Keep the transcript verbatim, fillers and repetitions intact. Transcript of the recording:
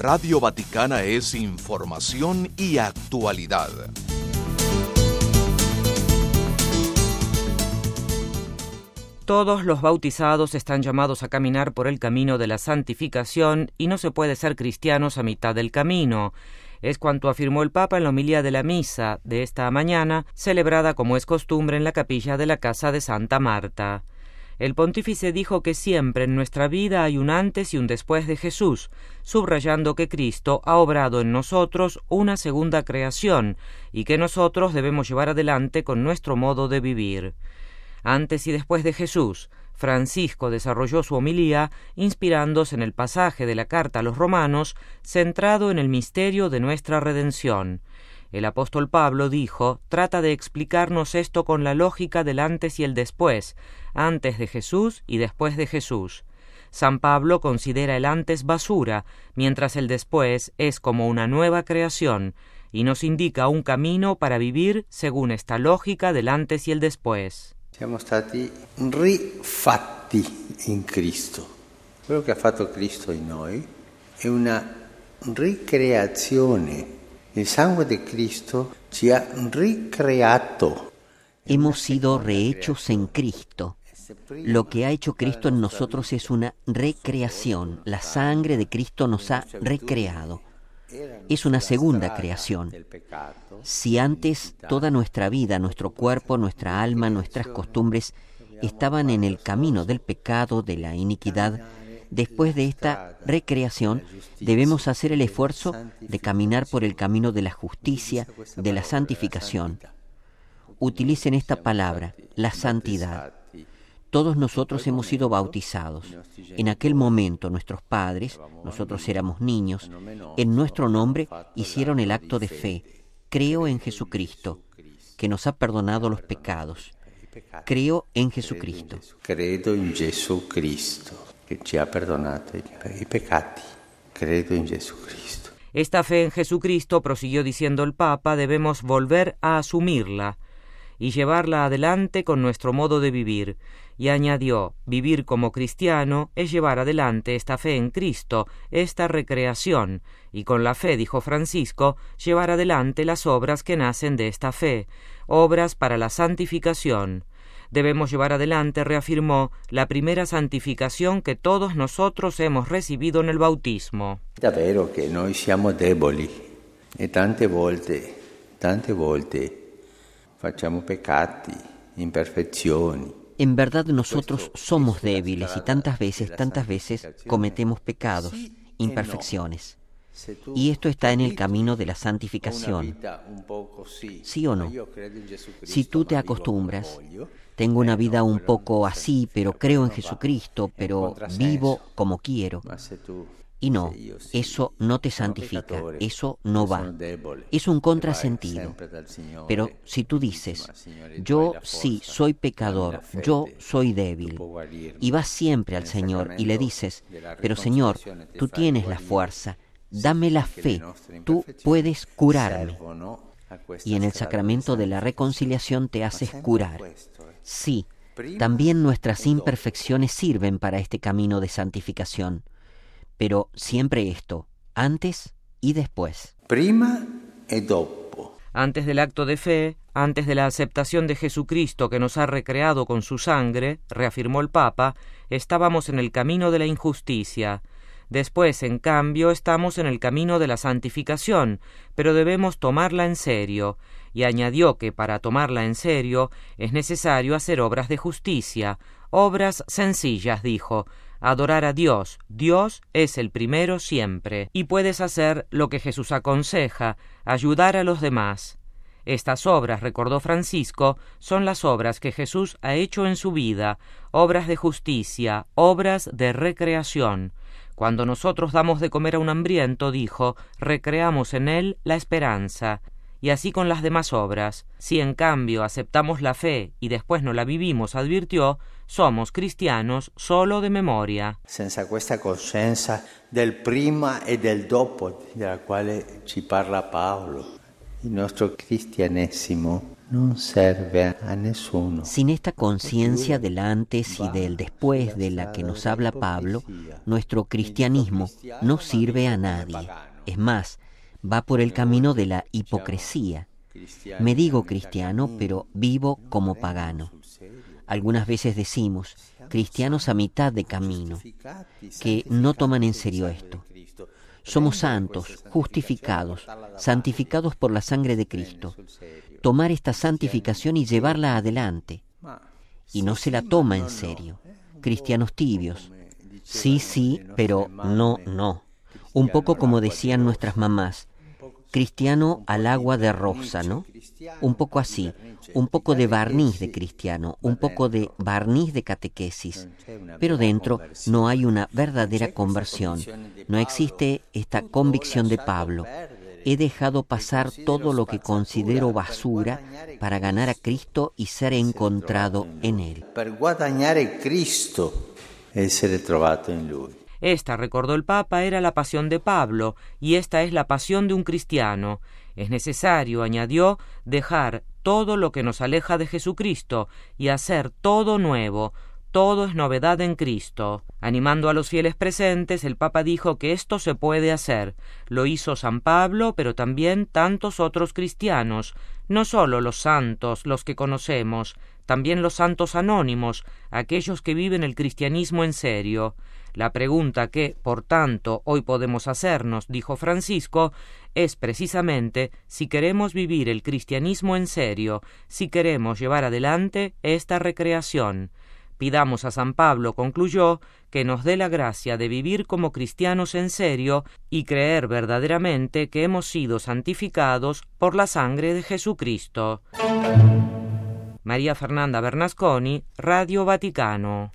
Radio Vaticana es información y actualidad. Todos los bautizados están llamados a caminar por el camino de la santificación y no se puede ser cristianos a mitad del camino. Es cuanto afirmó el Papa en la homilía de la misa de esta mañana, celebrada como es costumbre en la capilla de la Casa de Santa Marta. El pontífice dijo que siempre en nuestra vida hay un antes y un después de Jesús, subrayando que Cristo ha obrado en nosotros una segunda creación y que nosotros debemos llevar adelante con nuestro modo de vivir. Antes y después de Jesús, Francisco desarrolló su homilía inspirándose en el pasaje de la carta a los romanos centrado en el misterio de nuestra redención. El apóstol Pablo dijo, trata de explicarnos esto con la lógica del antes y el después, antes de Jesús y después de Jesús. San Pablo considera el antes basura, mientras el después es como una nueva creación, y nos indica un camino para vivir según esta lógica del antes y el después. Siamo stati rifatti in Cristo. Quello che ha fatto Cristo in noi è una ricreazione. Il sangue di Cristo ci ha ricreato. Hemos sido rehechos en Cristo. Lo que ha hecho Cristo en nosotros es una recreación. La sangre de Cristo nos ha recreado. Es una segunda creación. Si antes toda nuestra vida, nuestro cuerpo, nuestra alma, nuestras costumbres estaban en el camino del pecado, de la iniquidad, después de esta recreación debemos hacer el esfuerzo de caminar por el camino de la justicia, de la santificación. Utilicen esta palabra, la santidad. Todos nosotros hemos sido bautizados. En aquel momento nuestros padres, nosotros éramos niños, en nuestro nombre hicieron el acto de fe. Creo en Jesucristo, que nos ha perdonado los pecados. Creo en Jesucristo. Credo en Jesucristo, que ci ha perdonato i peccati. Credo en Jesucristo. Esta fe en Jesucristo, prosiguió diciendo el Papa, debemos volver a asumirla y llevarla adelante con nuestro modo de vivir. Y añadió, vivir como cristiano es llevar adelante esta fe en Cristo, esta recreación, y con la fe, dijo Francisco, llevar adelante las obras que nacen de esta fe, obras para la santificación. Debemos llevar adelante, reafirmó, la primera santificación que todos nosotros hemos recibido en el bautismo. Davvero che noi siamo deboli e tante volte, tante volte facciamo peccati, imperfezioni. En verdad nosotros somos débiles y tantas veces, tantas veces cometemos pecados, imperfecciones. Y esto está en el camino de la santificación. ¿Sí o no? Si tú te acostumbras, tengo una vida un poco así, pero creo en Jesucristo, pero vivo como quiero. Y no, eso no te santifica, eso no va. Es un contrasentido. Pero si tú dices, yo sí soy pecador, yo soy débil, y vas siempre al Señor y le dices, pero Señor, tú tienes la fuerza, dame la fe, tú puedes curarme. Y en el sacramento de la reconciliación te haces curar. Sí, también nuestras imperfecciones sirven para este camino de santificación. Pero siempre esto, antes y después. Prima e dopo. Antes del acto de fe, antes de la aceptación de Jesucristo que nos ha recreado con su sangre, reafirmó el Papa, estábamos en el camino de la injusticia. Después, en cambio, estamos en el camino de la santificación, pero debemos tomarla en serio. Y añadió que para tomarla en serio es necesario hacer obras de justicia, obras sencillas, dijo. Adorar a Dios. Dios es el primero siempre. Y puedes hacer lo que Jesús aconseja, ayudar a los demás. Estas obras, recordó Francisco, son las obras que Jesús ha hecho en su vida, obras de justicia, obras de recreación. Cuando nosotros damos de comer a un hambriento, dijo, recreamos en él la esperanza. Y así con las demás obras. Si en cambio aceptamos la fe y después no la vivimos, advirtió, somos cristianos solo de memoria. Senza questa coscienza del prima e del dopo, della quale ci parla Paolo, il nostro cristianesimo no serve a nessuno. Sin esta conciencia del antes y del después de la que nos habla Pablo, nuestro cristianismo no sirve a nadie. Es más, va por el camino de la hipocresía. Me digo cristiano, pero vivo como pagano. Algunas veces decimos, cristianos a mitad de camino, que no toman en serio esto. Somos santos, justificados, santificados por la sangre de Cristo. Tomar esta santificación y llevarla adelante. Y no se la toma en serio. Cristianos tibios. Sí, sí, pero no, no. Un poco como decían nuestras mamás. Cristiano al agua de rosa, ¿no? Un poco así, un poco de barniz de cristiano, un poco de barniz de catequesis, pero dentro no hay una verdadera conversión, no existe esta convicción de Pablo. He dejado pasar todo lo que considero basura para ganar a Cristo y ser encontrado en Él. Per guadagnare Cristo e essere trovato in Lui. Esta, recordó el Papa, era la pasión de Pablo, y esta es la pasión de un cristiano. Es necesario, añadió, dejar todo lo que nos aleja de Jesucristo y hacer todo nuevo. Todo es novedad en Cristo. Animando a los fieles presentes, el Papa dijo que esto se puede hacer. Lo hizo San Pablo, pero también tantos otros cristianos. No solo los santos, los que conocemos, también los santos anónimos, aquellos que viven el cristianismo en serio. La pregunta que, por tanto, hoy podemos hacernos, dijo Francisco, es precisamente si queremos vivir el cristianismo en serio, si queremos llevar adelante esta recreación. Pidamos a San Pablo, concluyó, que nos dé la gracia de vivir como cristianos en serio y creer verdaderamente que hemos sido santificados por la sangre de Jesucristo. María Fernanda Bernasconi, Radio Vaticano.